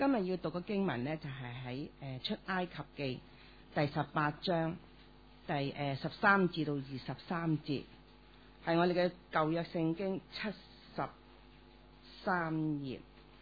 今日要讀嘅經文呢，就係喺出埃及記第18章第13至到23節，係我哋嘅舊約聖經73頁。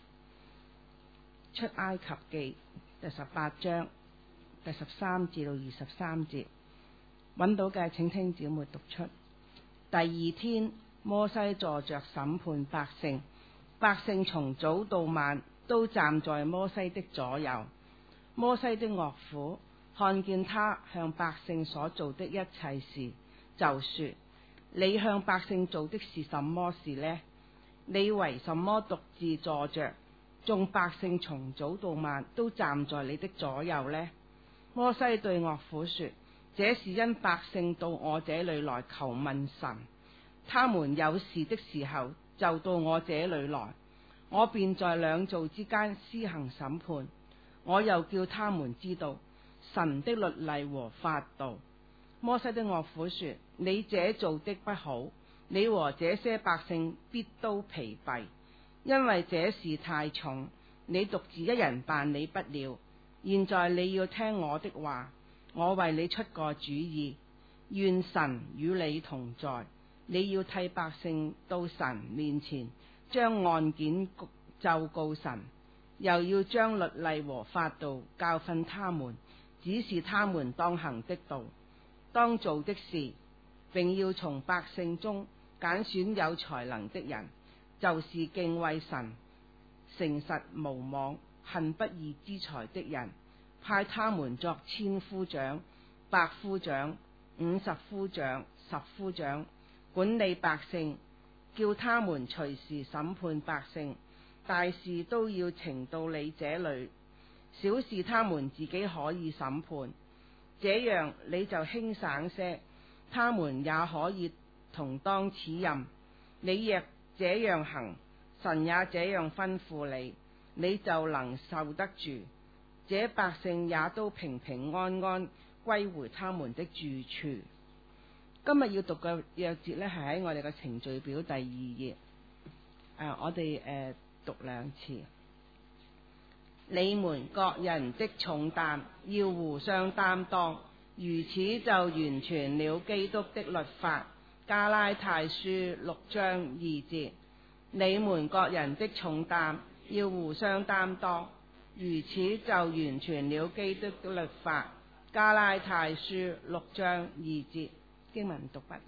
出埃及記第18章第13至到23節，揾到嘅請聽姊妹讀出。第二天，摩西坐着審判百姓，百姓從早到晚都站在摩西的左右。摩西的岳父看見他向百姓所做的一切事，就說：你向百姓做的是什麼事呢？你為什麼獨自坐着，眾百姓從早到晚都站在你的左右呢？摩西對岳父說：這是因百姓到我這裏來求問神，他們有事的時候就到我這裏來，我便在兩造之間施行審判。我又叫他們知道神的律例和法度。摩西的岳父說：你這做的不好，你和這些百姓必都疲憊，因為這事太重，你獨自一人辦理不了。現在你要聽我的話，我為你出個主意，願神與你同在。你要替百姓到神面前，將案件奏告神，又要將律例和法度教訓他們，指示他們當行的道，當做的事，並要從百姓中揀選有才能的人，就是敬畏神、誠實無妄、恨不義之財的人，派他們作千夫長、百夫長、50夫長、10夫長，管理百姓，叫他們隨時審判百姓。大事都要呈到你這裏，小事他們自己可以審判，這樣你就輕省些，他們也可以同當此任。你若這樣行，神也這樣吩咐你，你就能受得住，這百姓也都平平安安歸回他們的住處。今日要讀嘅約節呢，係喺我哋嘅程序表第2頁。我哋讀2次。你們各人的重擔要互相擔當，如此就完全了基督的律法。加拉太書6章2節。你們各人的重擔要互相擔當，如此就完全了基督的律法。加拉太書6章2節。經文讀畢。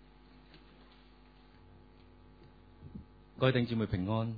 各位弟兄姊妹平安。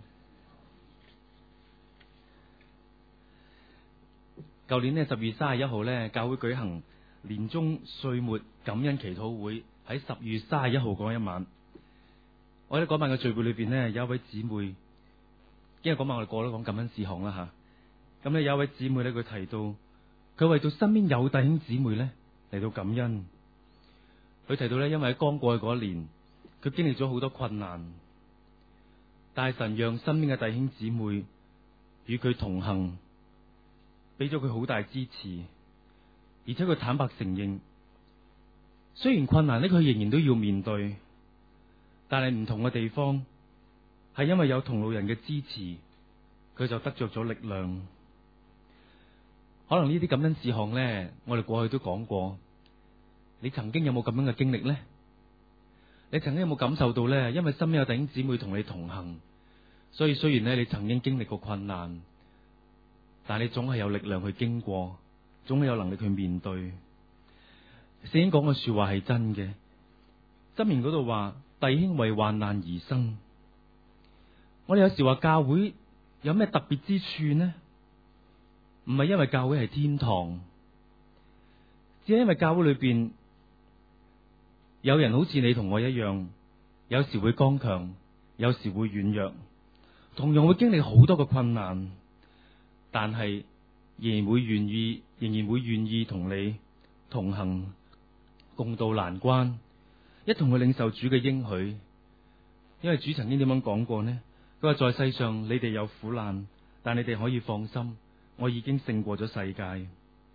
舊年呢10月31號呢，教會舉行年終歲末感恩祈禱會，喺10月31號嗰一晚。我喺嗰晚嘅聚會裏邊呢，有一位姊妹，因為嗰晚我哋個個都講感恩事項啦吓。咁呢有一位姊妹呢，佢提到佢為到身邊有弟兄姊妹呢嚟到感恩。佢提到呢，因為喺剛過去嗰一年，佢經歷咗好多困難，但係神讓身邊嘅弟兄姊妹與佢同行，俾咗佢好大支持，而且佢坦白承認，雖然困難呢，佢仍然都要面對，但係唔同嘅地方係因為有同路人嘅支持，佢就得着咗力量。可能呢啲感恩事項呢，我哋過去都講過。你曾經有冇咁樣嘅經歷呢？你曾經有冇感受到呢？因為身邊有弟兄姊妹同你同行，所以雖然呢，你曾經經歷過困難，但你總係有力量去經過，總係有能力去面對。聖經講嘅說話係真嘅，箴言嗰度話弟兄為患難而生。我哋有時話教會有咩特別之處呢？唔係因為教會係天堂，只係因為教會裏邊有人好似你同我一樣，有時會剛強，有時會軟弱，同樣會經歷好多嘅困難，但係仍然會願意同你同行，共度難關，一同去領受主嘅應許。因為主曾經點樣講過呢？佢話在世上你哋有苦難，但你哋可以放心，我已經勝過咗世界。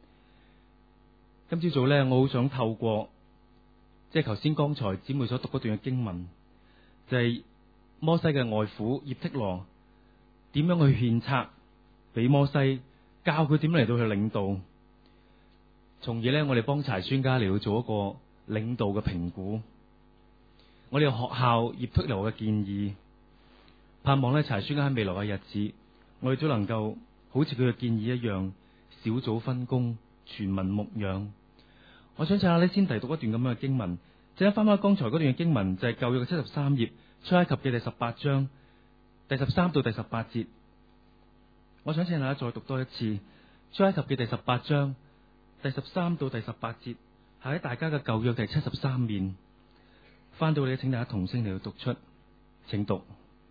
今朝早呢，我好想透過即係頭先剛才姊妹所讀嗰段嘅經文，就係摩西嘅外父葉忒羅點樣去獻策， 俾摩西教佢點嚟到去領導，從而呢，我哋幫柴宣家嚟到做一個領導嘅評估。我哋學校葉忒流嘅建議，盼望呢，柴宣家喺未來嘅日子，我哋都能夠好似佢嘅建議一樣，小組分工，全民牧養。我想請下呢，先提讀一段咁樣嘅經文，即係翻翻剛才嗰段嘅經文，就係舊約嘅73頁出埃及嘅第18章第13到第18節。我想請大家再讀多一次出埃及嘅第18章第13到第18節，係喺大家嘅舊約第73面。翻到你，請大家同聲嚟到讀出，請讀。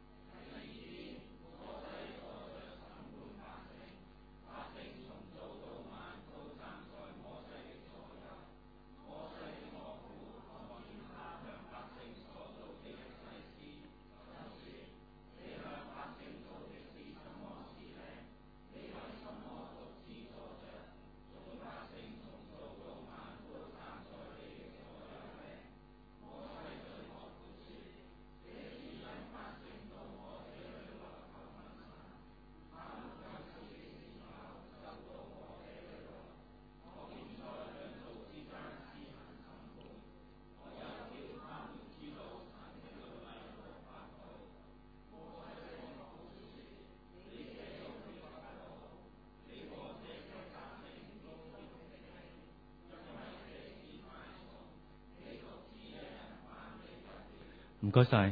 唔該晒。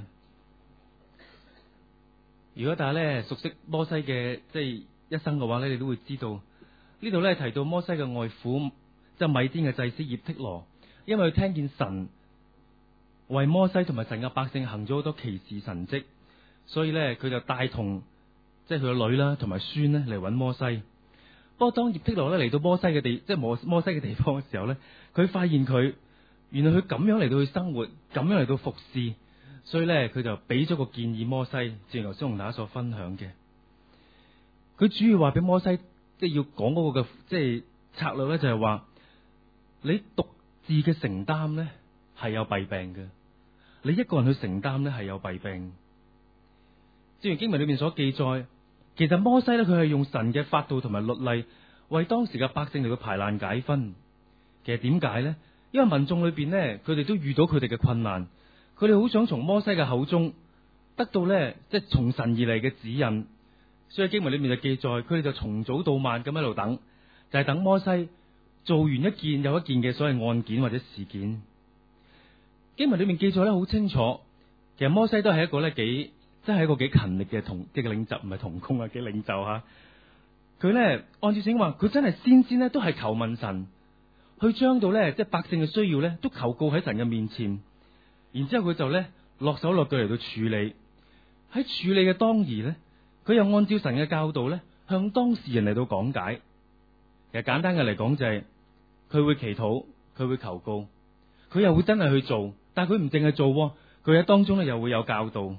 如果大家咧熟悉摩西嘅即係一生嘅話咧，你都會知道呢度咧提到摩西嘅外父即係米甸嘅祭司葉忒羅，因為佢聽見神為摩西同埋神嘅百姓行咗好多奇事神蹟，所以咧佢就帶同即係佢個女啦同埋孫咧嚟揾摩西。不過當葉忒羅咧嚟到摩西嘅地，即係摩西嘅地方嘅時候咧，佢發現佢原來佢咁樣嚟到去生活，咁樣嚟到服侍。所以咧，佢就俾咗個建議摩西，正如頭先同大家所分享嘅。佢主要話俾摩西，即係要講嗰個嘅即係策略咧，就係話你獨自嘅承擔咧係有弊病嘅，你一個人去承擔咧係有弊病。正如經文裏面所記載，其實摩西咧佢係用神嘅法度同埋律例，為當時嘅百姓嚟到排難解紛。其實點解咧？因為民眾裏邊咧，佢哋都遇到佢哋嘅困難。佢哋好想從摩西嘅口中得到咧，即係從神而嚟嘅指引，所以經文裏面就記載，佢哋就從早到晚咁喺度等，就係等摩西做完一件又一件嘅所謂案件或者事件。經文裏面記載咧好清楚，其實摩西都係一個咧真係一個幾勤力嘅領袖，唔係同工啊嘅領袖吓。佢咧按照聖經話，佢真係先咧都係求問神，去將到咧即係百姓嘅需要咧都求告喺神嘅面前。然之後佢就咧落手落腳嚟到處理，喺處理嘅當兒咧，佢又按照神嘅教導咧，向當事人嚟到講解。其實簡單嘅嚟講就係，佢會祈禱，佢會求告，佢又會真係去做，但係佢唔淨係做，佢喺當中咧又會有教導。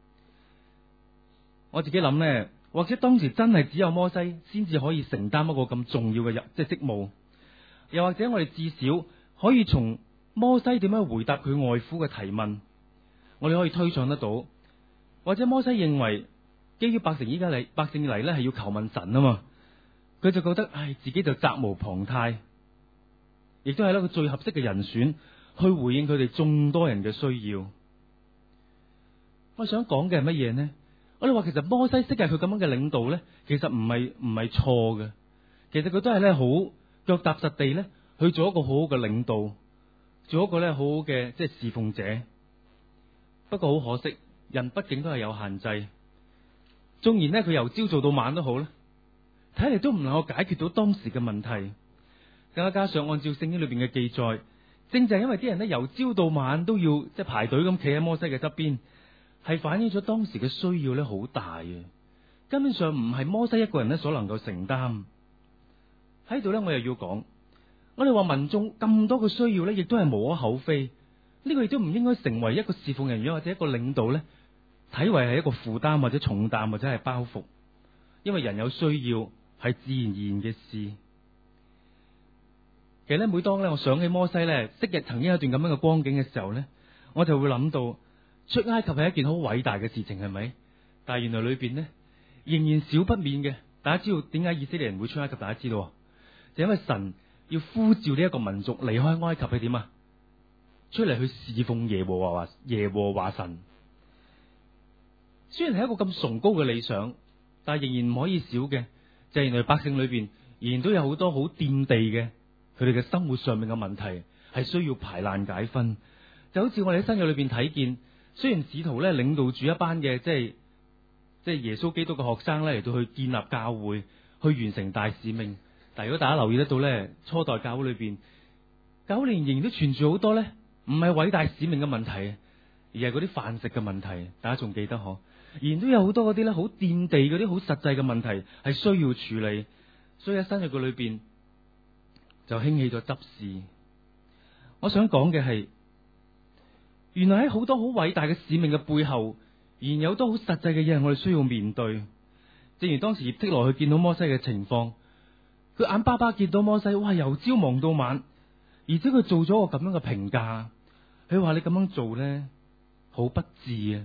我自己諗咧，或者當時真係只有摩西先至可以承擔一個咁重要嘅即係職務，又或者我哋至少可以從摩西點樣回答佢外父嘅提問，我哋可以推想得到，或者摩西認為基於百姓嚟咧係要求問神啊嘛，佢就覺得自己就責無旁貸，亦都係一個最合適嘅人選去回應佢哋眾多人嘅需要。我想講嘅係乜嘢呢？我哋話其實摩西昔日佢咁樣嘅領導咧，其實唔係錯嘅，其實佢都係咧好腳踏實地咧去做一個好好嘅領導。做一個咧好好嘅即係侍奉者，不過好可惜，人畢竟都係有限制。縱然咧佢由朝做到晚都好咧，睇嚟都唔能夠解決到當時嘅問題。更加上按照聖經裏邊嘅記載，正就係因為啲人咧由朝到晚都要即係排隊咁企喺摩西嘅側邊，係反映咗當時嘅需要咧好大嘅，根本上唔係摩西一個人咧所能夠承擔。喺度咧我又要講。我哋話民眾咁多嘅需要咧，亦都係無可厚非。呢個亦都唔應該成為一個侍奉人員或者一個領導咧，睇為係一個負擔或者重擔或者係包袱。因為人有需要係自然而然嘅事。其實咧，每當咧我想起摩西咧昔日曾經有一段咁樣嘅光景嘅時候咧，我就會諗到出埃及係一件好偉大嘅事情，係咪？但係原來裏邊咧仍然少不免嘅大家知道點解以色列人會出埃及？大家知道，就因為神要呼召呢一個民族離開埃及，係點啊？出嚟去侍奉耶和華神。雖然係一個咁崇高嘅理想，但係仍然唔可以少嘅，就係原來百姓裏邊仍然都有好多好墊地嘅，佢哋嘅生活上面嘅問題係需要排難解紛。就好似我哋喺新約裏邊睇見，雖然使徒咧領導住一班嘅即係耶穌基督嘅學生咧嚟到去建立教會，去完成大使命，但係如果大家留意得到咧，初代教會裏邊，教會仍然都存住好多咧，唔係偉大使命嘅問題，而係嗰啲飯食嘅問題。大家仲記得嗬？仍然都有好多嗰啲咧好墊地嗰啲好實際嘅問題係需要處理。所以喺新約嘅裏邊就興起咗執事。我想講嘅係，原來喺好多好偉大嘅使命嘅背後，仍然有好多好實際嘅嘢係我哋需要面對。正如當時葉忒羅去見到摩西嘅情況，佢眼巴巴見到摩西，哇，由朝忙到晚，而且佢做咗個咁樣嘅評價，佢話你咁樣做咧好不智啊，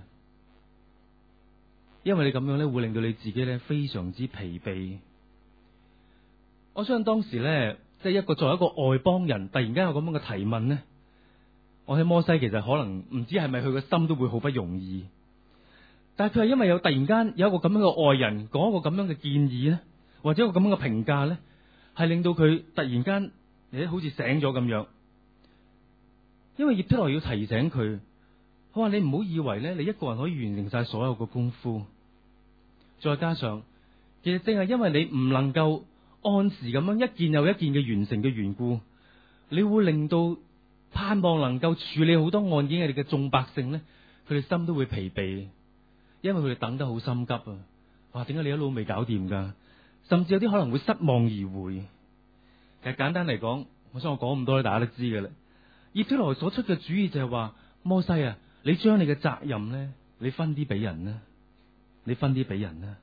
因為你咁樣咧會令到你自己咧非常之疲憊。我相信當時咧，即係作為一個外邦人，突然間有咁樣嘅提問咧，我睇摩西其實可能唔知係咪佢個心都會好不容易。但係佢係因為突然間有一個咁樣嘅外人講一個咁樣嘅建議咧，或者一個咁樣嘅評價咧，係令到佢突然間好似醒咗咁樣。因為葉忒羅要提醒佢，佢話你唔好以為咧你一個人可以完成晒所有嘅功夫，再加上其實正係因為你唔能夠按時咁樣一件又一件嘅完成嘅緣故，你會令到盼望能夠處理好多案件嘅你嘅眾百姓咧，佢哋心都會疲憊，因為佢哋等得好心急啊！哇，點解你一路未搞掂噶？甚至有啲可能會失望而回。其實簡單嚟講，我想我講咁多咧，大家都知嘅啦。葉忒羅所出嘅主意就係話，摩西啊，你將你嘅責任咧，你分啲俾人啦，你分啲俾人啦。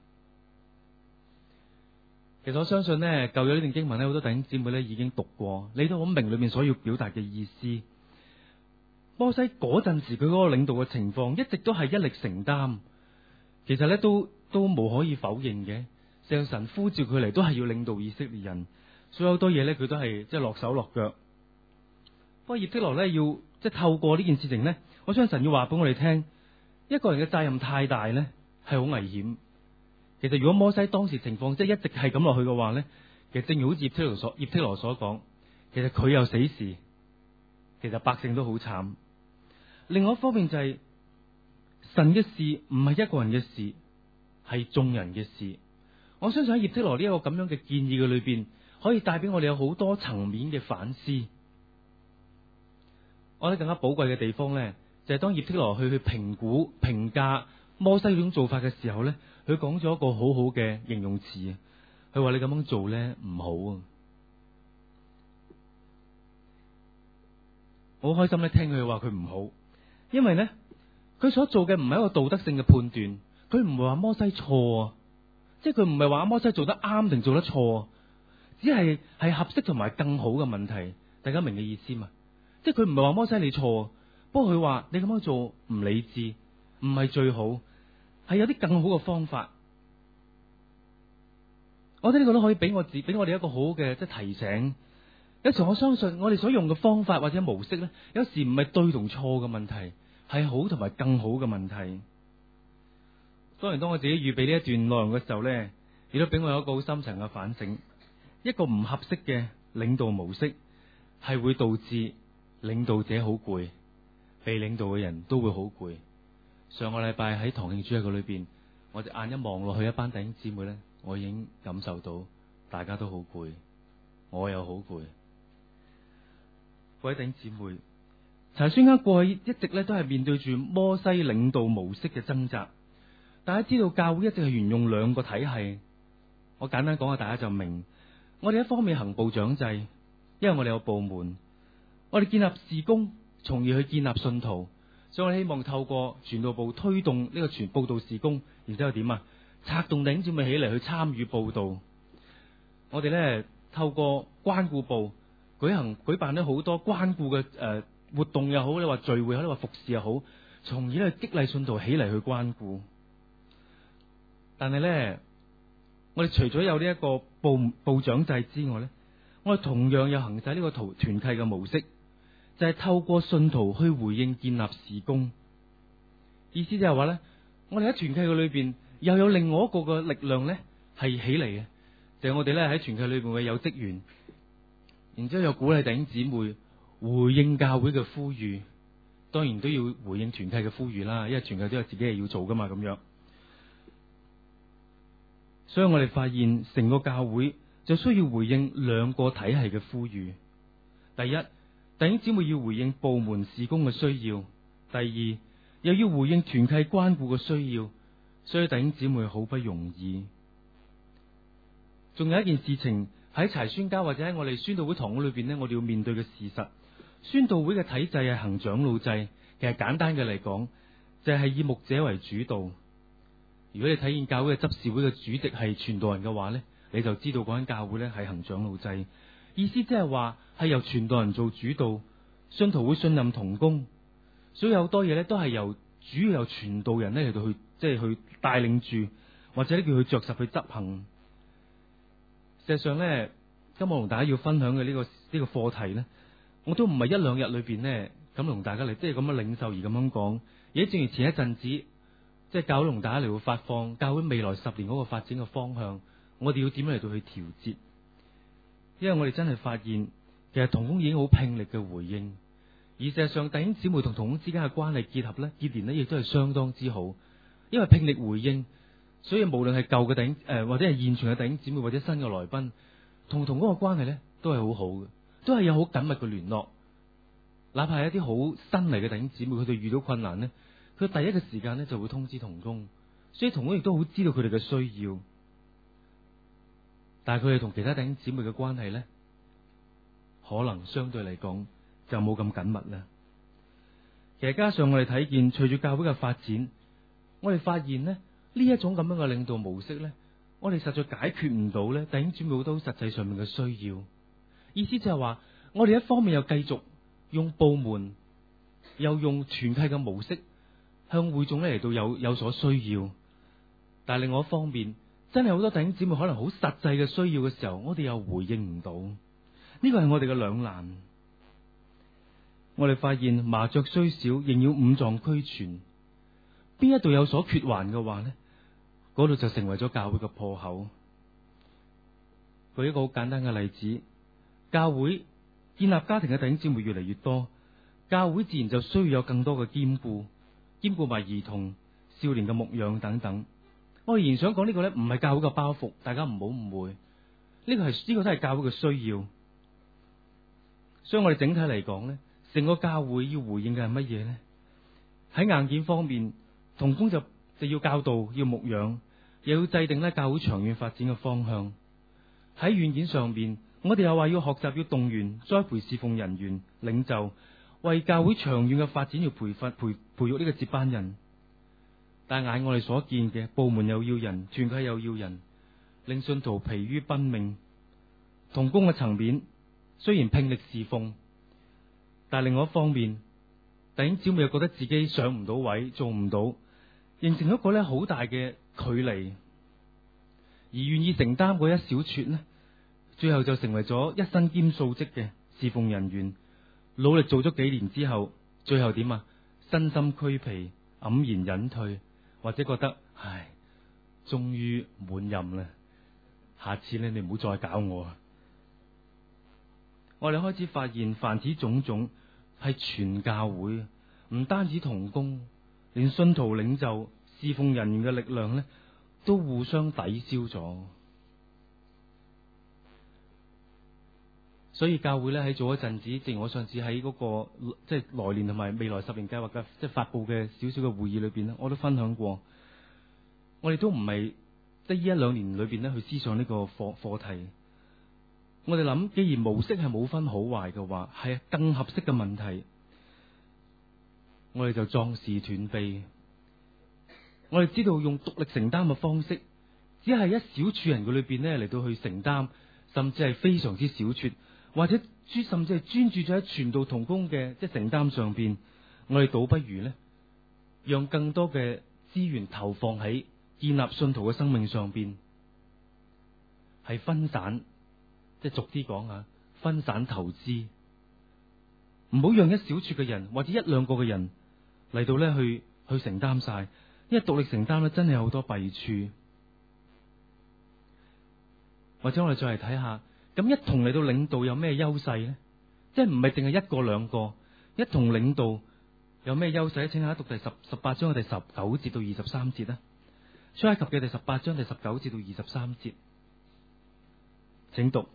其實我相信咧，舊約呢段經文咧，好多弟兄姊妹咧已經讀過，你都好明裏面所要表達嘅意思。摩西嗰陣時佢嗰個領導嘅情況，一直都係一力承擔。其實咧都無可以否認嘅，上神呼召佢嚟都係要領導以色列人，所以好多嘢咧佢都係即係落手落腳。不過葉忒羅咧要即係透過呢件事情咧，我相信神要話俾我哋聽，一個人嘅責任太大咧係好危險。其實如果摩西當時情況即係一直係咁落去嘅話咧，其實正如好似葉忒羅所講，其實佢有死事，其實百姓都好慘。另外一方面就係神嘅事唔係一個人嘅事，係眾人嘅事。我相信喺葉忒羅呢一個咁樣嘅建議嘅裏邊，可以帶俾我哋有好多層面嘅反思。我覺得更加寶貴嘅地方咧，就係當葉忒羅去評估評價摩西呢種做法嘅時候咧，佢講咗一個好好嘅形容詞啊！佢話你咁樣做咧唔好啊！我好開心咧聽佢話佢唔好，因為咧佢所做嘅唔係一個道德性嘅判斷，佢唔係話摩西錯啊，即係佢唔係話摩西做得啱定做得錯，只係合適同埋更好嘅問題。大家明嘅意思嘛？即係佢唔係話摩西你錯，不過佢話你咁樣做唔理智，唔係最好。係有啲更好嘅方法，我覺得呢個都可以俾我哋一個好嘅即係提醒。有時我相信我哋所用嘅方法或者模式咧，有時唔係對同錯嘅問題，係好同埋更好嘅問題。當然，當我自己預備呢一段內容嘅時候咧，亦都俾我有一個好深層嘅反省。一個唔合適嘅領導模式，係會導致領導者好攰，被領導嘅人都會好攰。上個禮拜喺堂慶主日嘅裏邊，我隻眼一望落去一班弟兄姊妹咧，我已經感受到大家都好攰，我又好攰。各位弟兄姊妹，查宣家過去一直咧都係面對住摩西領導模式嘅掙扎。大家知道教會一直係沿用兩個體系，我簡單講下大家就明。我哋一方面行部長制，因為我哋有部門，我哋建立事工，從而去建立信徒。所以我希望透過傳道部推動呢個傳佈道事工，然之後點啊？策動弟兄姊妹起嚟去參與佈道。我哋咧透過關顧部舉辦咗好多關顧嘅活動又好，你話聚會，你話服侍又好，從而咧激勵信徒起嚟去關顧。但係咧我哋除咗有呢一個部長制之外咧，我哋同樣有行使呢個團契嘅模式，就係透過信徒去回應建立事工。意思就係話咧，我哋喺團契嘅裏邊又有另外一個嘅力量咧係起嚟嘅，就係我哋咧喺團契裏邊嘅有職員，然之後又鼓勵弟兄姊妹回應教會嘅呼籲，當然都要回應團契嘅呼籲啦，因為團契都有自己係要做噶嘛咁樣。所以我哋發現成個教會就需要回應兩個體系嘅呼籲。第一，弟兄姊妹要回應部門事工嘅需要；第二，又要回應團契關顧嘅需要。所以弟兄姊妹好不容易。仲有一件事情喺柴宣教或者喺我哋宣道會堂裏邊呢，我哋要面對嘅事實，宣道會嘅體制係行長老制。其實簡單嘅嚟講，就係以牧者為主導。如果你睇見教會嘅執事會嘅主席係傳道人嘅話呢，你就知道嗰間教會呢係行長老制。意思即係話係由傳道人做主導，信徒會信任同工，所以好多嘢呢都係主要由傳道人呢嚟到去去帶領住，或者叫佢着實去執行。事實上呢，今日同大家要分享嘅呢個課題呢，我都唔係一兩日裏邊呢咁同大家嚟咁樣領受而咁樣講。而正如前一陣子，教會同大家嚟到發放教會未來10年嗰個發展嘅方向，我哋要點樣嚟到去調節？因為我哋真係發現，其實同工已經好拼力嘅回應，而事實上弟兄姊妹同同工之間嘅關係結連呢亦都係相當之好。因為拼力回應，所以無論係舊嘅弟兄或者係現存嘅弟兄姊妹或者新嘅來賓，同工嘅關係呢都係好好嘅，都係有好緊密嘅聯絡。哪怕係一啲好新嚟嘅弟兄姊妹，佢哋遇到困難呢，佢第一個時間呢就會通知同工，所以同工亦都好知道佢哋嘅需要。但係佢哋同其他弟兄姊妹嘅關係呢，可能相對嚟講就冇咁緊密啦。其實加上我哋睇見，隨住教會嘅發展，我哋發現呢一種咁樣嘅領導模式呢，我哋實在解決唔到呢弟兄姊妹好多實際上面嘅需要。意思就係話，我哋一方面又繼續用部門，又用團契嘅模式向會眾咧嚟到有所需要，但係另外一方面，真係好多弟兄姊妹可能好實際嘅需要嘅時候，我哋又回應唔到。呢個係我哋嘅兩難。我哋發現麻雀雖小，仍要五臟俱全。邊一度有所缺環嘅話呢，嗰度就成為咗教會嘅破口。舉一個好簡單嘅例子，教會建立家庭嘅弟兄姊妹越嚟越多，教會自然就需要有更多嘅兼顧埋兒童、少年嘅牧養等等。我仍然想講呢個呢，唔係教會嘅包袱，大家唔好誤會。呢個都係教會嘅需要。所以我哋整體嚟講呢，成個教會要回應嘅係乜嘢呢？喺硬件方面，同工就要教導、要牧養，又要制定咧教會長遠發展嘅方向。喺軟件上面，我哋又話要學習、要動員、栽培侍奉人員、領袖，為教會長遠嘅發展要培育呢個接班人。但係眼我哋所見嘅，部門又要人，團契又要人，令信徒疲於奔命。同工嘅層面雖然拼力侍奉，但係另外一方面，弟兄姊妹又覺得自己上唔到位，做唔到，形成一個好大嘅距離。而願意承擔嗰一小撮呢，最後就成為咗一身兼數職嘅侍奉人員，努力做咗幾年之後，最後點啊？身心俱疲，黯然隱退，或者覺得唉，終於滿任啦，下次你唔好再搞我啊！我哋開始發現，凡此種種係全教會，唔單止同工，連信徒領袖、侍奉人員嘅力量呢，都互相抵消咗。所以教會咧喺做一陣子，正如我上次喺嗰個來年同埋未來10年計劃嘅發佈嘅少少嘅會議裏邊咧，我都分享過，我哋都唔係呢一兩年裏邊咧去思想呢個課題。我哋諗，既然模式係冇分好壞嘅話，係更合適嘅問題，我哋就壯士斷臂。我哋知道用獨力承擔嘅方式，只係一小撮人嘅裏邊咧嚟到去承擔，甚至係非常之小撮，或者甚至係專注咗喺傳道同工嘅承擔上邊。我哋倒不如呢，讓更多嘅資源投放喺建立信徒嘅生命上邊。 係分散，即係俗啲講啊，分散投資，唔好讓一小撮嘅人或者一兩個嘅人嚟到咧去承擔晒，因為獨力承擔咧真係有好多弊處。或者我哋再嚟睇下，咁一同嚟到領導有咩優勢咧？即係唔係淨係一個兩個，一同領導有咩優勢咧？請下讀第18章嘅第19節到23節啦。出埃及嘅第18章第19節到23節，請讀。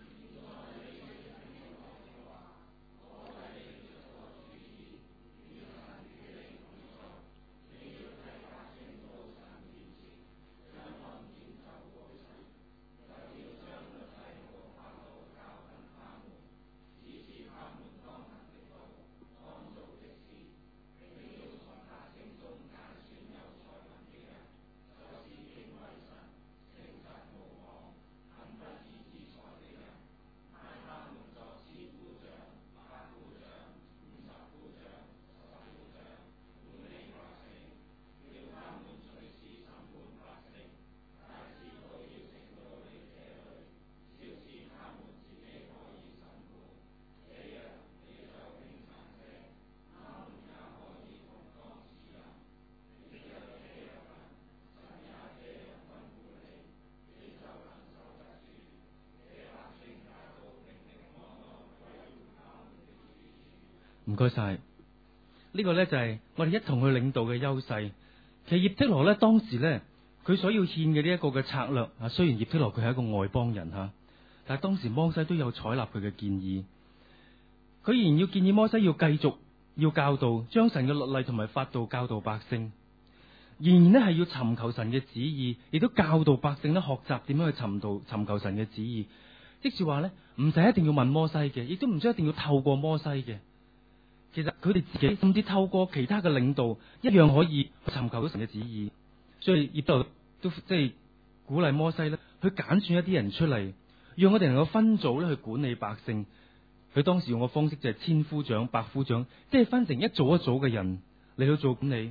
唔該晒，呢個呢就係我哋一同去領導嘅優勢。其實葉忒羅呢，當時呢，佢所要獻嘅呢一個嘅策略啊，雖然葉忒羅佢係一個外邦人吓，但係當時摩西都有採納佢嘅建議。佢仍然要建議摩西要繼續要教導，將神嘅律例同埋法度教導百姓，仍然呢係要尋求神嘅旨意，亦都教導百姓呢學習點樣去尋求神嘅旨意。即是話呢，唔使一定要問摩西嘅，亦都唔使一定要透過摩西嘅。其實佢哋自己甚至透過其他嘅領導，一樣可以尋求到神嘅旨意。所以葉忒羅都即係鼓勵摩西咧，去揀選一啲人出嚟，讓我哋能夠分組咧去管理百姓。佢當時用嘅方式就係千夫長、百夫長，即係分成一組一組嘅人嚟到做管理。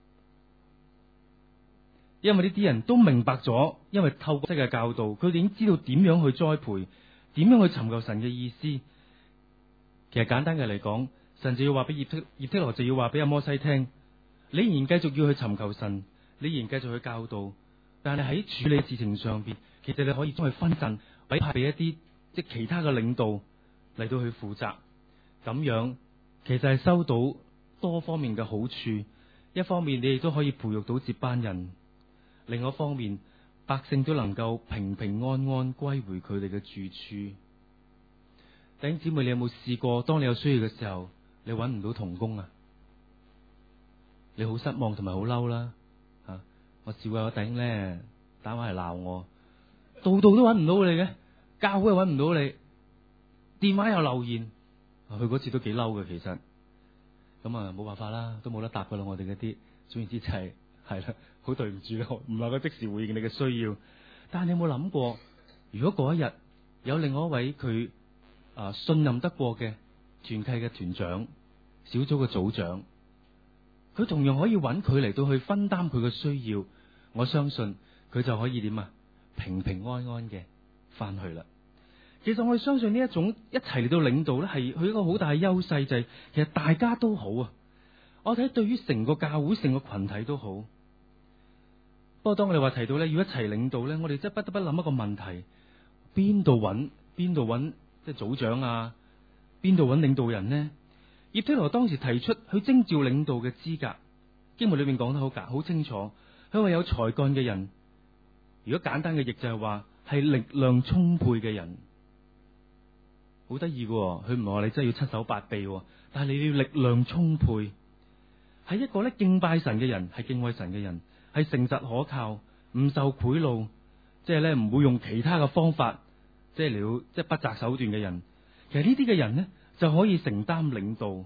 因為呢啲人都明白咗，因為透過摩西嘅教導，佢哋已經知道點樣去栽培，點樣去尋求神嘅意思。其實簡單嘅嚟講，神就要話俾葉忒羅就要話俾阿摩西聽，你仍然繼續要去尋求神，你仍然繼續去教導，但係喺處理事情上邊，其實你可以將佢分陣委派俾一啲即係其他嘅領導嚟到去負責，咁樣其實係收到多方面嘅好處。一方面你亦都可以培育到接班人，另外一方面百姓都能夠平平安安歸回佢哋嘅住處。弟兄姊妹，你有冇試過當你有需要嘅時候，你揾唔到同工啊？你好失望同埋好嬲啦吓！我試過有弟兄咧打話嚟鬧我，度度都揾唔到你嘅，教會又揾唔到你，電話又留言，佢嗰次都幾嬲嘅其實。咁啊冇辦法啦，都冇得答噶啦，我哋嗰啲總言之就係啦，好對唔住啦，唔能夠即時回應你嘅需要。但係你有冇諗過，如果嗰一日有另外一位佢信任得過嘅團契嘅團長、小組嘅組長，佢同樣可以揾佢嚟到去分擔佢嘅需要，我相信佢就可以點啊？平平安安嘅翻去啦。其實我哋相信呢一種一齊嚟到領導咧，係佢一個好大嘅優勢，就係其實大家都好啊。我睇對於成個教會、成個群體都好。不過當我哋話提到咧，要一齊領導咧，我哋真係不得不諗一個問題：邊度揾即係組長啊？邊度揾領導人呢？葉忒羅當時提出去徵召領導嘅資格，經文裏面講得好清楚。佢話有才幹嘅人，如果簡單嘅譯就係話係力量充沛嘅人。好得意嘅，佢唔係話你真係要七手八臂，但係你要力量充沛，係一個咧敬拜神嘅人，係敬畏神嘅人，係誠實可靠，唔受賄賂，即係咧唔會用其他嘅方法，即係了即係不擇手段嘅人。其實呢啲嘅人咧就可以承擔領導。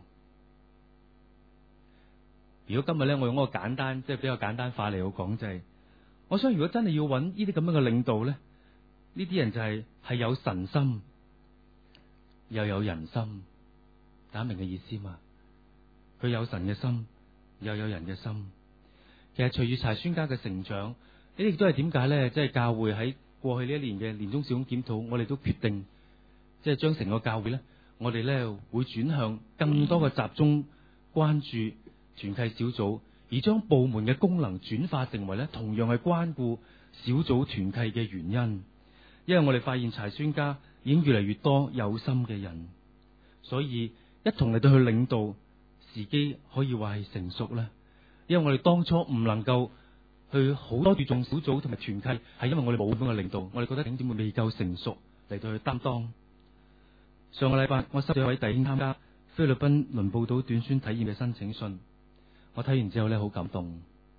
如果今日咧我用一個簡單即係比較簡單化嚟講，就係我想如果真係要揾呢啲咁樣嘅領導咧，呢啲人就係有神心又有人心，大家明嘅意思嘛？佢有神嘅心，又有人嘅心。其實隨住柴宣家嘅成長，呢啲亦都係點解咧？即係教會喺過去呢一年嘅年終小組檢討，我哋都決定即係將成個教會咧，我哋咧會轉向更多嘅集中關注團契小組，而將部門嘅功能轉化成為咧同樣係關顧小組團契嘅原因。因為我哋發現柴宣家已經越嚟越多有心嘅人，所以一同嚟到去領導，時機可以話係成熟啦。因為我哋當初唔能夠去好多注重小組同埋團契，係因為我哋冇咁嘅領導，我哋覺得點會未夠成熟嚟到去擔當。上個禮拜我收到一位弟兄參加菲律賓倫布島短宣體驗嘅申請信，我睇完之後咧好感動。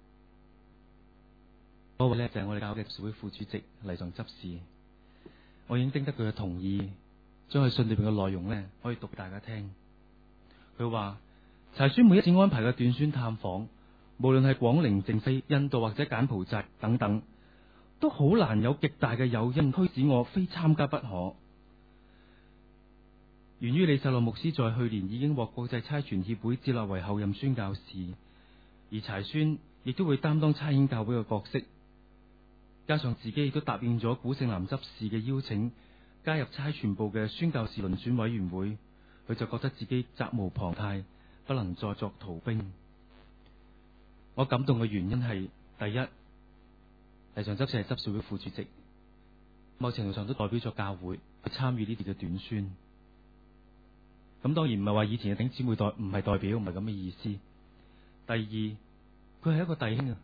嗰位咧就係我哋教會嘅會副主席黎上執事，我已經徵得佢嘅同意，將佢信裏邊嘅內容咧可以讀俾大家聽。佢話柴宣每一次安排嘅短宣探訪，無論係廣寧、淨西、印度或者柬埔寨等等，都好難有極大嘅誘因驅使我非參加不可。源於李世洛牧師在去年已經獲國際差傳協會接納為候任宣教士，而柴宣亦都會擔當差遣教會嘅角色，加上自己亦都答應咗古聖南執事嘅邀請，加入差傳部嘅宣教士遴選委員會，佢就覺得自己責無旁貸，不能再作逃兵。我感動嘅原因係，第一，黎上執事係執事會副主席，某程度上都代表咗教會去參與呢啲嘅短宣。咁當然唔係話以前嘅弟兄姊妹唔係代表，唔係咁嘅意思。第二，佢係一個弟兄啊，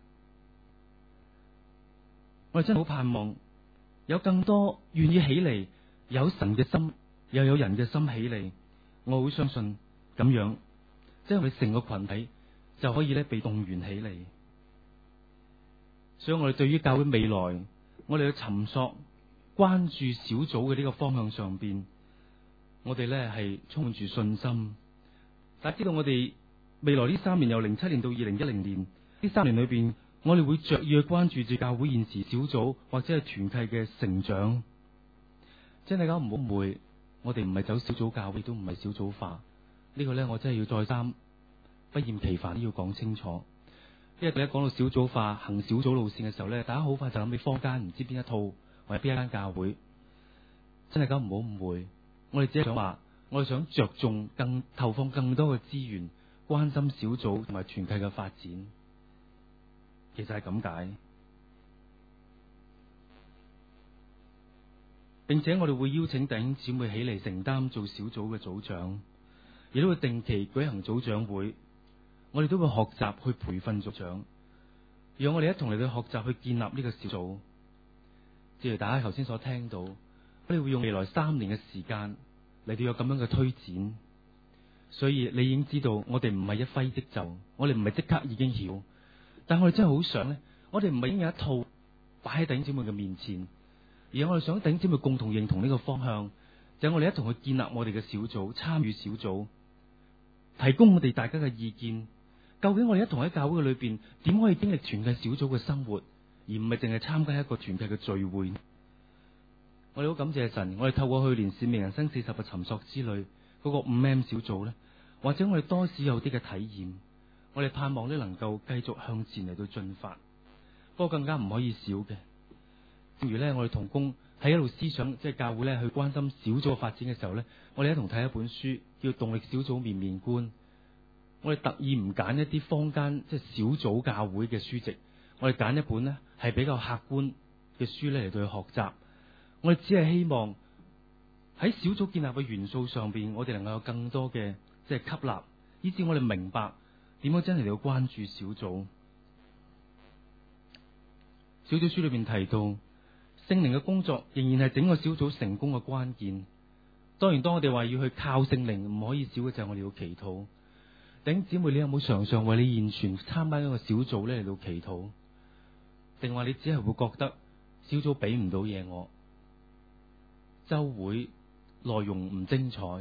我哋真係好盼望有更多願意起嚟，有神嘅心，又有人嘅心起嚟。我好相信咁樣，即係我哋成個群體就可以咧被動員起嚟。所以我哋對於教會未來，我哋去尋索關注小組嘅呢個方向上邊，我哋咧係充滿住信心。大家知道我哋未來呢3年，由07年到2010年呢3年裏邊，我哋會着意去關注住教會現時小組或者係團契嘅成長。即係大家唔好誤會，我哋唔係走小組教會，都唔係小組化。呢個咧我真係要再三不厭其煩都要講清楚。因為第一講到小組化行小組路線嘅時候咧，大家好快就諗起坊間唔知邊一套或者邊一間教會。真係咁唔好誤會，我哋只係想話，我哋想着重投放更多嘅資源，關心小組同埋團契嘅發展。其實係咁解，並且我哋會邀請弟兄姊妹起嚟承擔做小組嘅組長，亦都會定期舉行組長會。我哋都會學習去培訓組長，讓我哋一同嚟到學習去建立呢個小組。正如大家頭先所聽到，我哋會用未來3年嘅時間嚟到有咁樣嘅推展。所以你已經知道，我哋唔係一揮即就，我哋唔係即刻已經曉，但我哋真係好想咧，我哋唔係已經有一套擺喺弟兄姊妹嘅面前，而我哋想弟兄姊妹共同認同呢個方向，就係我哋一同去建立我哋嘅小組，參與小組，提供我哋大家嘅意見。究竟我哋一同喺教會嘅裏邊，點可以經歷團契小組嘅生活，而唔係淨係參加一個團契嘅聚會？我哋好感謝神，我哋透過去年使命人生40個尋索之旅嗰個5M 小組咧，或者我哋多少有啲嘅體驗，我哋盼望咧能夠繼續向前嚟到進發。不過更加唔可以少嘅，正如咧我哋同工喺一路思想，即係教會咧去關心小組嘅發展嘅時候咧，我哋一同睇一本書叫《動力小組面面觀》。我哋特意唔揀一啲坊間即係小組教會嘅書籍，我哋揀一本呢係比較客觀嘅書咧嚟到去學習。我哋只係希望喺小組建立嘅元素上邊，我哋能夠有更多嘅即係吸納，以至我哋明白點樣真係嚟到關注小組。小組書裏邊提到，聖靈嘅工作仍然係整個小組成功嘅關鍵。當然，當我哋話要去靠聖靈，唔可以少嘅就係我哋要祈禱。弟兄姊妹，你有冇常常為你現存參加一個小組咧嚟到祈禱？定話你只係會覺得小組俾唔到嘢我，週會內容唔精彩，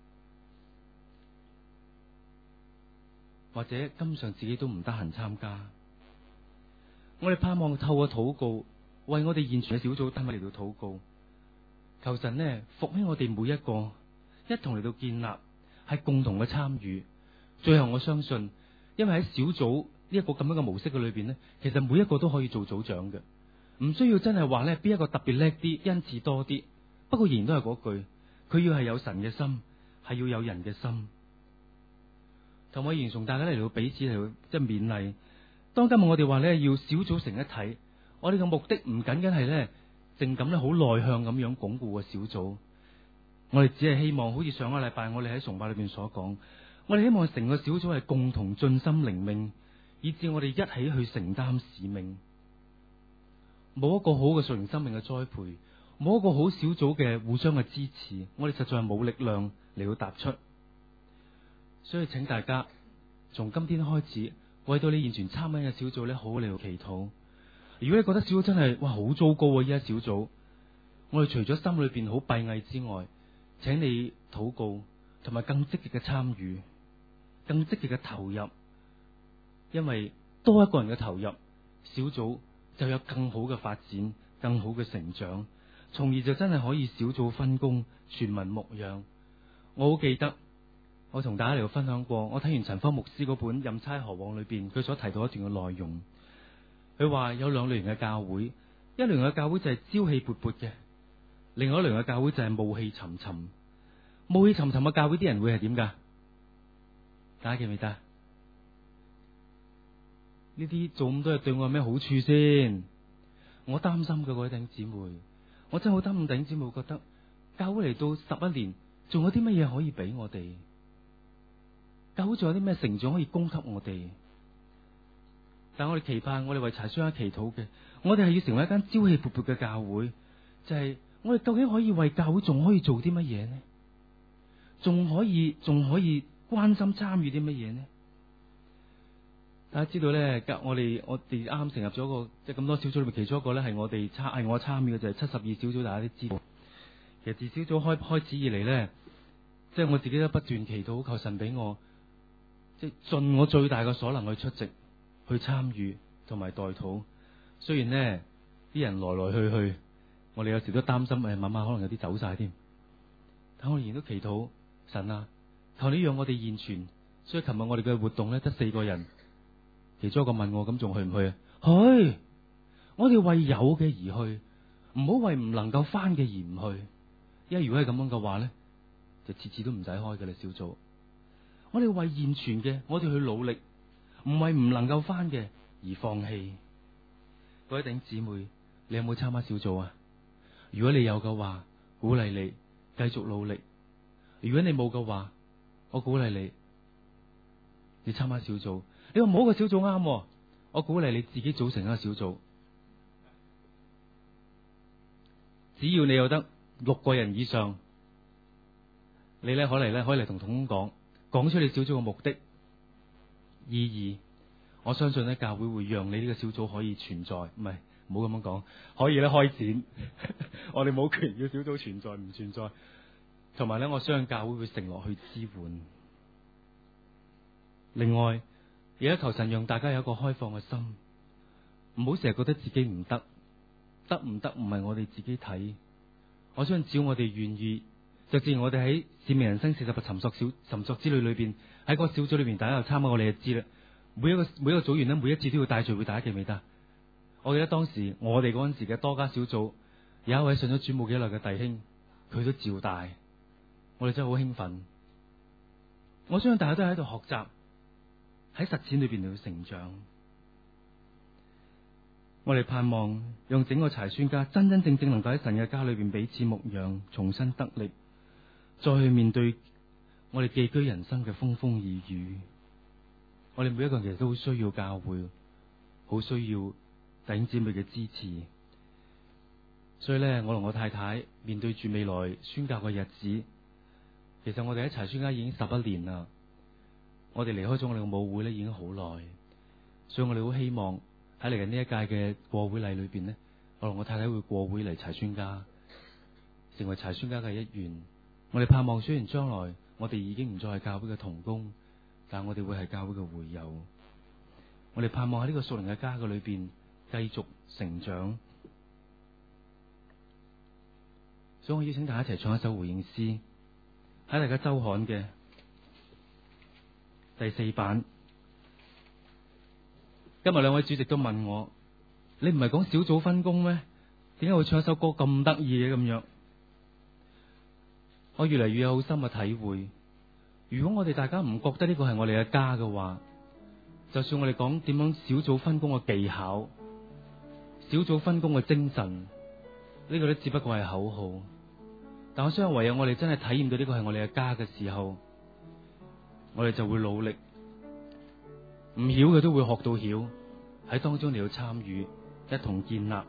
或者根本上自己都唔得閒參加？我哋盼望透過禱告，為我哋現存嘅小組單位嚟到禱告，求神呢復興我哋每一個，一同嚟到建立，係共同嘅參與。最後我相信，因為喺小組呢一個咁樣嘅模式嘅裏邊呢，其實每一個都可以做組長嘅。 唔需要真係話咧邊一個特別叻啲，恩賜多啲。不過仍然都係嗰句，佢要係有神嘅心，係要有人嘅心。同我形容大家嚟到彼此嚟到即係勉勵。當今日我哋話咧要小組成一體，我哋嘅目的唔僅僅係咧淨咁咧好內向咁樣鞏固個小組。我哋只係希望好似上個禮拜我哋喺崇拜裏邊所講，我哋希望成個小組係共同盡心靈命，以致我哋一起去承擔使命。冇一個好嘅屬靈生命嘅栽培，冇一個好小組嘅互相嘅支持，我哋實在係冇力量嚟到踏出。所以請大家從今天開始，為到你完全參與嘅小組咧，好好嚟到祈禱。如果你覺得小組真係哇好糟糕啊，依家小組，我哋除咗心裏邊好閉翳之外，請你禱告，同埋更積極嘅參與，更積極嘅投入，因為多一個人嘅投入，小組就有更好嘅發展，更好嘅成長，從而就真係可以小組分工，全民牧養。我好記得，我同大家嚟到分享過，我睇完陳方牧師嗰本《任差何往》裏邊，佢所提到一段嘅內容。佢話有兩類型嘅教會，一類型嘅教會就係朝氣勃勃嘅，另外一類型嘅教會就係暮氣沉沉。暮氣沉沉嘅教會啲人會係點噶？大家記唔記得？呢啲做咁多嘢對我有咩好處先？我擔心嘅各位弟兄姊妹，我真係好擔心弟兄姊妹覺得教會嚟到11年，仲有啲乜嘢可以俾我哋？教會仲有啲咩成長可以供給我哋？但我哋期盼，我哋為柴書家祈禱嘅，我哋係要成為一間朝氣勃勃嘅教會，就係我哋究竟可以為教會仲可以做啲乜嘢呢？仲可以關心參與啲乜嘢呢？大家知道咧，我哋啱啱成立咗個即係咁多小組裏面，其中一個咧係我參與嘅，就係72小組，大家都知道。其實自小組開始以嚟咧，即係我自己都不斷祈禱，求神俾我即係盡我最大嘅所能去出席、去參與同埋代禱。雖然呢啲人來來去去，我哋有時都擔心慢慢可能有啲走晒添。但我仍然都祈禱神啊，求你讓我哋現存。所以琴日我哋嘅活動咧得4個人。其中一個問我咁仲去唔去啊？去！我哋為有嘅而去，唔好為唔能夠翻嘅而唔去。因為如果係咁樣嘅話咧，就次次都唔使開嘅啦。小組，我哋為現存嘅，我哋去努力，唔為唔能夠翻嘅而放棄。各位弟兄姊妹，你有冇參加小組啊？如果你有嘅話，鼓勵你繼續努力；如果你冇嘅話，我鼓勵你參加小組。你話冇個小組啱，我鼓勵你自己組成一個小組。只要你有得6個人以上，你咧可以嚟同同工講出你小組嘅目的、意義。我相信咧教會會讓你呢個小組可以存在，唔係唔好咁樣講，可以咧開展。我哋冇權要小組存在唔存在，同埋咧我相信教會會承諾去支援。另外，而家求神讓大家有一個開放嘅心，唔好成日覺得自己唔得，得唔得唔係我哋自己睇。我相信只要我哋願意，就正如我哋喺使命人生40個尋索之旅裏邊，喺個小組裏邊，大家又參加，我哋就知啦。每一個組員咧，每一次都要帶聚會，大家記唔記得？我記得當時我哋嗰陣時嘅多家小組，有一位信咗主冇幾耐嘅弟兄，佢都照帶，我哋真係好興奮。我相信大家都喺度學習。喺實踐裏邊嚟到成長，我哋盼望讓整個柴宣家真真正正能夠喺神嘅家裏邊彼此牧養，重新得力，再去面對我哋寄居人生嘅風風雨雨。我哋每一個人其實都好需要教會，好需要弟兄姊妹嘅支持。所以咧，我同我太太面對住未來宣教嘅日子，其實我哋喺柴宣家已經11年啦。我哋離開咗我哋嘅母會咧，已經好耐，所以我哋好希望喺嚟緊呢一屆嘅過會禮裏邊呢，我同我太太會過會嚟柴宣家，成為柴宣家嘅一員。我哋盼望雖然將來我哋已經唔再係教會嘅同工，但我哋會係教會嘅會友。我哋盼望喺呢個屬靈嘅家嘅裏邊繼續成長。所以我邀請大家一齊唱一首回應詩，喺大家周刊嘅第4版。今日2位主席都問我， 你唔係講小組分工咩？點解會唱一首歌咁得意嘅咁樣？我越嚟越有好深嘅體會。如果我哋大家唔覺得呢個係我哋嘅家嘅話，就算我哋講點樣小組分工嘅技巧、小組分工嘅精神，呢個都只不過係口號。但我相信唯有我哋真係體驗到呢個係我哋嘅家嘅時候，我哋就會努力，唔曉嘅都會學到曉，喺當中嚟到參與，一同建立。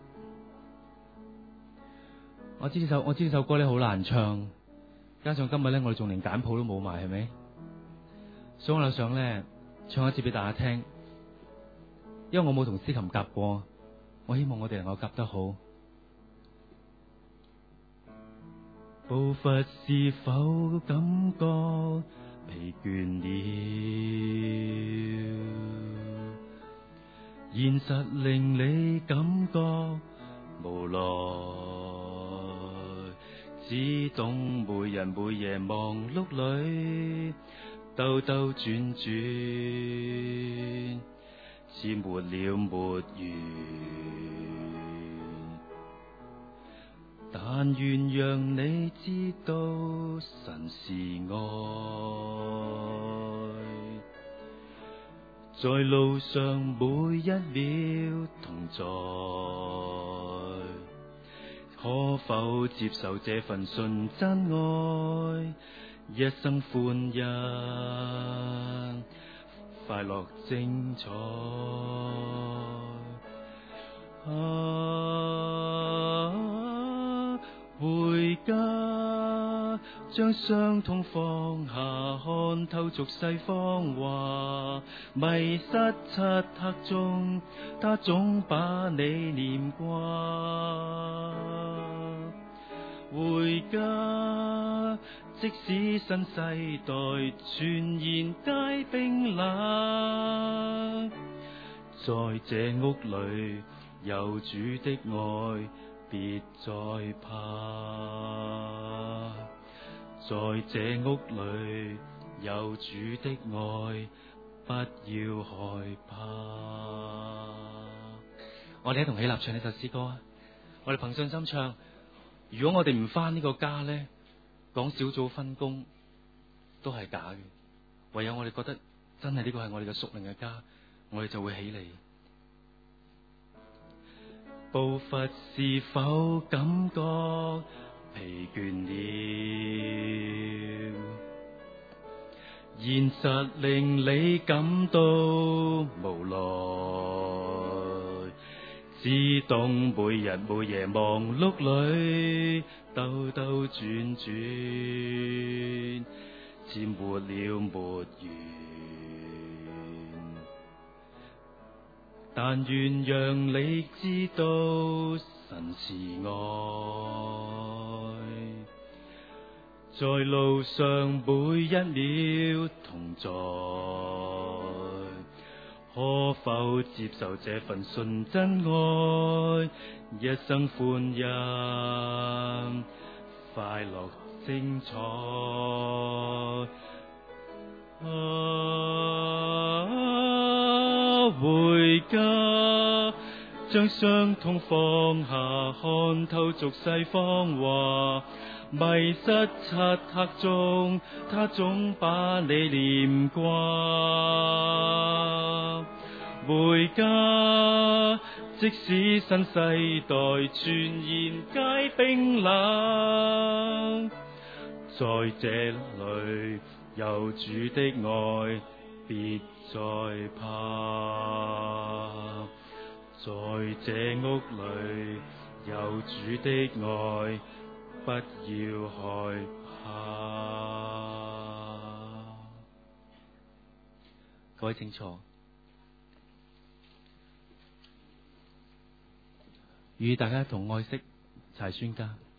我知呢首歌咧好難唱，加上今日咧我哋仲連簡譜都冇埋，係咪？所以我就想咧唱一次俾大家聽，因為我冇同司琴夾過，我希望我哋能夠夾得好。步伐是否感覺疲倦了？現實令你感覺無奈，只懂每日每夜忙碌裏兜兜轉轉，似沒了沒完。但願讓你知道神是愛，在路上每一秒同在，可否接受這份純真愛？一生歡欣，快樂精彩。回家，將傷痛放下，看透俗世芳華。迷失漆黑中，他總把你念掛。回家，即使新世代全然皆冰冷，在這屋裏有主的愛，別再怕。在這屋裏有主的愛，不要害怕。我哋一同起立唱呢首詩歌啊！我哋憑信心唱。如果我哋唔返呢個家咧，講小組分工都係假嘅。唯有我哋覺得真係呢個係我哋嘅屬靈嘅家，我哋就會起嚟。步伐是否感覺疲倦了？現實令你感到無奈，只懂每日每夜忙碌裏兜兜轉轉，似沒了沒完。但願讓你知道神是愛，在路上每一秒同在，可否接受這份純真愛？一生歡欣，快樂精彩。回家，將傷痛放下，看透俗世芳華。迷失漆黑中，他總把你念掛。回家，即使新世代全然皆冰冷，在這裏有主的愛，別再怕。在這屋裏有主的愛，不要害怕。各位請坐。與大家一同愛惜柴宣家。